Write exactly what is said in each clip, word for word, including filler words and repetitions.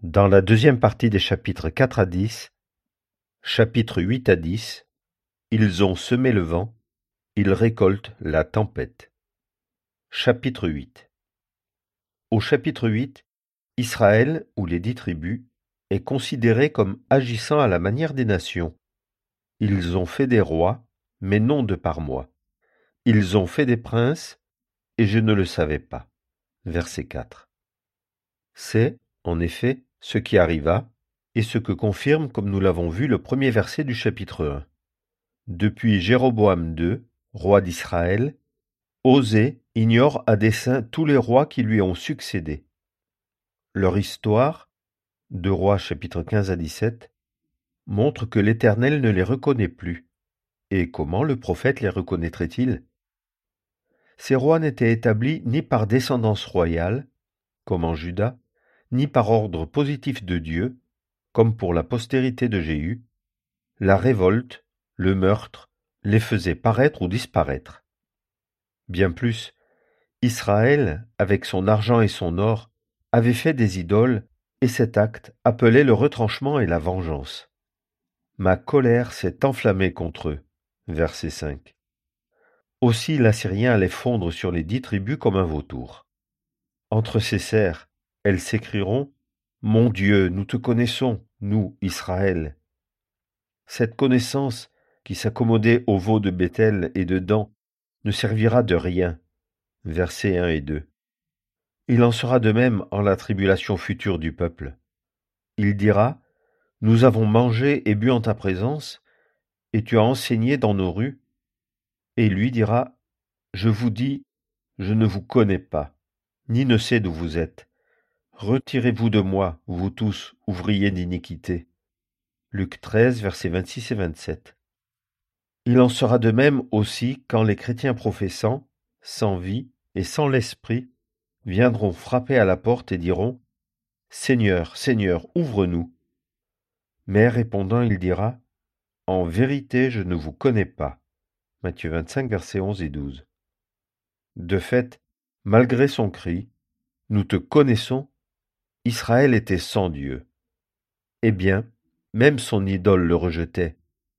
Dans la deuxième partie des chapitres quatre à dix, chapitres huit à dix, ils ont semé le vent, ils récoltent la tempête. Chapitre huit. Au chapitre huit, Israël, ou les dix tribus, est considéré comme agissant à la manière des nations. Ils ont fait des rois, mais non de par moi. Ils ont fait des princes, et je ne le savais pas. Verset quatre. C'est, en effet, ce qui arriva, et ce que confirme, comme nous l'avons vu, le premier verset du chapitre un. Depuis Jéroboam deux, roi d'Israël, Osée ignore à dessein tous les rois qui lui ont succédé. Leur histoire, deux Rois chapitre quinze à dix-sept, montre que l'Éternel ne les reconnaît plus. Et comment le prophète les reconnaîtrait-il? Ces rois n'étaient établis ni par descendance royale, comme en Juda, ni par ordre positif de Dieu, comme pour la postérité de Jéhu. La révolte, le meurtre, les faisaient paraître ou disparaître. Bien plus, Israël, avec son argent et son or, avait fait des idoles, et cet acte appelait le retranchement et la vengeance. Ma colère s'est enflammée contre eux. Verset cinq. Aussi l'Assyrien allait fondre sur les dix tribus comme un vautour. Entre ces serres, elles s'écrieront « Mon Dieu, nous te connaissons, nous, Israël ». Cette connaissance, qui s'accommodait aux veaux de Béthel et de Dan, ne servira de rien. Versets un et deux. Il en sera de même en la tribulation future du peuple. Il dira, nous avons mangé et bu en ta présence, et tu as enseigné dans nos rues. Et lui dira, je vous dis, je ne vous connais pas, ni ne sais d'où vous êtes. Retirez-vous de moi, vous tous, ouvriers d'iniquité. Luc treize, versets vingt-six et vingt-sept. Il en sera de même aussi quand les chrétiens professants, sans vie et sans l'esprit, viendront frapper à la porte et diront « Seigneur, Seigneur, ouvre-nous ». Mais répondant, il dira « En vérité, je ne vous connais pas ». Matthieu vingt-cinq, versets onze et douze. De fait, malgré son cri « Nous te connaissons », Israël était sans Dieu. Eh bien, même son idole le rejetait.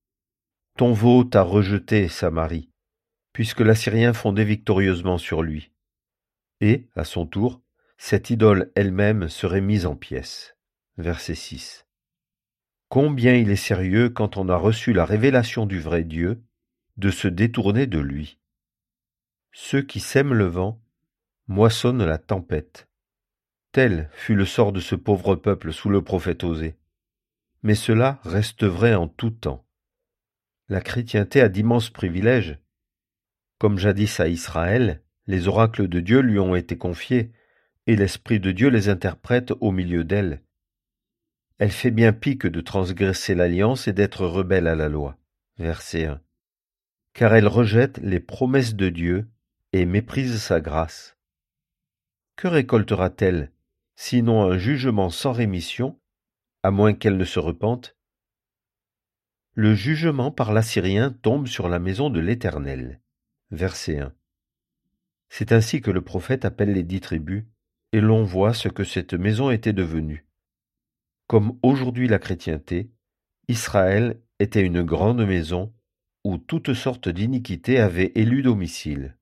Ton veau t'a rejeté, Samarie, puisque l'Assyrien fondait victorieusement sur lui. Et, à son tour, cette idole elle-même serait mise en pièces. Verset six. Combien il est sérieux quand on a reçu la révélation du vrai Dieu, de se détourner de lui. Ceux qui sèment le vent moissonnent la tempête. Tel fut le sort de ce pauvre peuple sous le prophète Osée. Mais cela reste vrai en tout temps. La chrétienté a d'immenses privilèges. Comme jadis à Israël, les oracles de Dieu lui ont été confiés, et l'Esprit de Dieu les interprète au milieu d'elle. Elle fait bien pis que de transgresser l'alliance et d'être rebelle à la loi. Verset un. Car elle rejette les promesses de Dieu et méprise sa grâce. Que récoltera-t-elle, sinon un jugement sans rémission, à moins qu'elle ne se repente? Le jugement par l'Assyrien tombe sur la maison de l'Éternel. Verset un. C'est ainsi que le prophète appelle les dix tribus, et l'on voit ce que cette maison était devenue. Comme aujourd'hui la chrétienté, Israël était une grande maison où toutes sortes d'iniquités avaient élu domicile.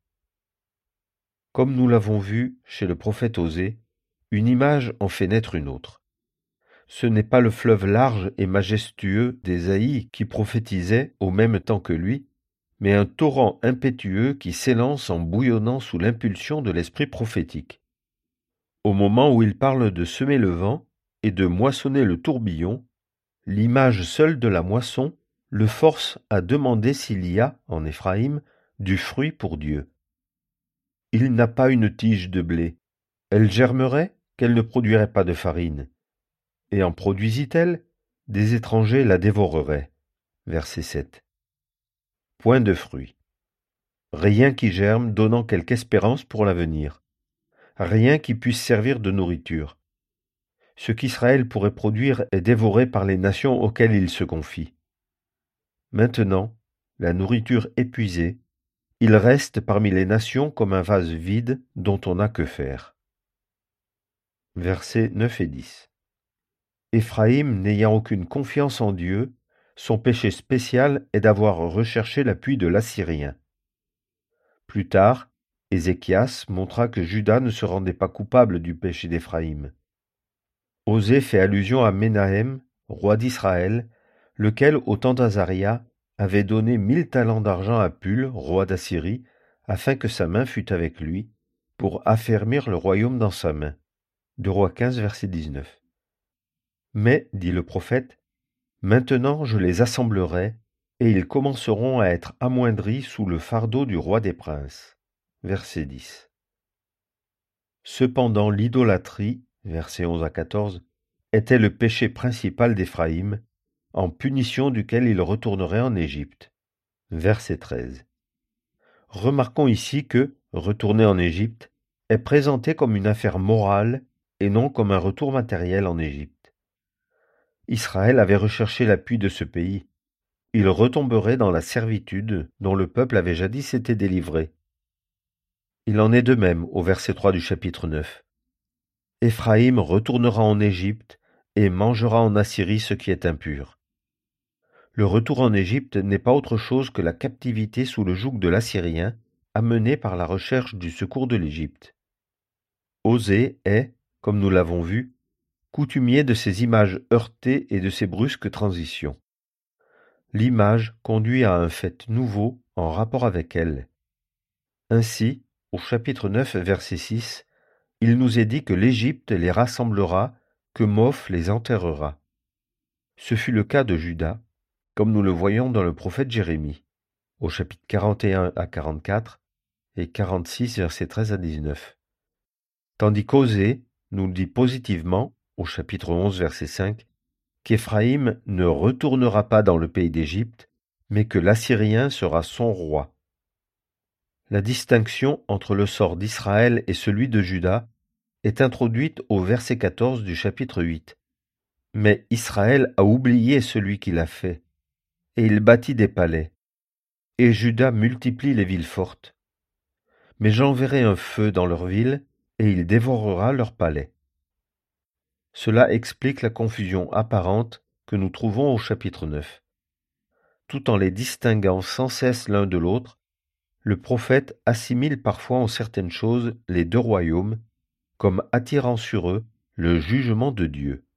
Comme nous l'avons vu chez le prophète Osée, une image en fait naître une autre. Ce n'est pas le fleuve large et majestueux d'Ésaïe qui prophétisait au même temps que lui, mais un torrent impétueux qui s'élance en bouillonnant sous l'impulsion de l'esprit prophétique. Au moment où il parle de semer le vent et de moissonner le tourbillon, l'image seule de la moisson le force à demander s'il y a, en Éphraïm, du fruit pour Dieu. Il n'a pas une tige de blé. Elle germerait, qu'elle ne produirait pas de farine. Et en produisit-elle? Des étrangers la dévoreraient. Verset sept. Point de fruit. Rien qui germe donnant quelque espérance pour l'avenir. Rien qui puisse servir de nourriture. Ce qu'Israël pourrait produire est dévoré par les nations auxquelles il se confie. Maintenant, la nourriture épuisée, il reste parmi les nations comme un vase vide dont on n'a que faire. Versets neuf et dix. Éphraïm n'ayant aucune confiance en Dieu, son péché spécial est d'avoir recherché l'appui de l'Assyrien. Plus tard, Ézéchias montra que Juda ne se rendait pas coupable du péché d'Éphraïm. Osée fait allusion à Ménahem, roi d'Israël, lequel, au temps d'Azaria, avait donné mille talents d'argent à Pul, roi d'Assyrie, afin que sa main fût avec lui, pour affermir le royaume dans sa main. Deux Rois quinze, verset dix-neuf. Mais, dit le prophète, maintenant je les assemblerai, et ils commenceront à être amoindris sous le fardeau du roi des princes. Verset dix. Cependant l'idolâtrie, versets onze à quatorze, était le péché principal d'Éphraïm, en punition duquel il retournerait en Égypte. Verset treize. Remarquons ici que, retourner en Égypte, est présenté comme une affaire morale et non comme un retour matériel en Égypte. Israël avait recherché l'appui de ce pays. Il retomberait dans la servitude dont le peuple avait jadis été délivré. Il en est de même au verset trois du chapitre neuf. Éphraïm retournera en Égypte et mangera en Assyrie ce qui est impur. Le retour en Égypte n'est pas autre chose que la captivité sous le joug de l'Assyrien, amenée par la recherche du secours de l'Égypte. Osée est, comme nous l'avons vu, coutumier de ces images heurtées et de ces brusques transitions. L'image conduit à un fait nouveau en rapport avec elle. Ainsi, au chapitre neuf, verset six, il nous est dit que l'Égypte les rassemblera, que Moph les enterrera. Ce fut le cas de Juda, comme nous le voyons dans le prophète Jérémie, au chapitre quarante et un à quarante-quatre et quarante-six, versets treize à dix-neuf. Tandis qu'Osée nous dit positivement, au chapitre onze, verset cinq, qu'Éphraïm ne retournera pas dans le pays d'Égypte, mais que l'Assyrien sera son roi. La distinction entre le sort d'Israël et celui de Juda est introduite au verset quatorze du chapitre huit. Mais Israël a oublié celui qui l'a fait, et il bâtit des palais, et Juda multiplie les villes fortes. Mais j'enverrai un feu dans leurs villes, et il dévorera leurs palais. Cela explique la confusion apparente que nous trouvons au chapitre neuf. Tout en les distinguant sans cesse l'un de l'autre, le prophète assimile parfois en certaines choses les deux royaumes, comme attirant sur eux le jugement de Dieu.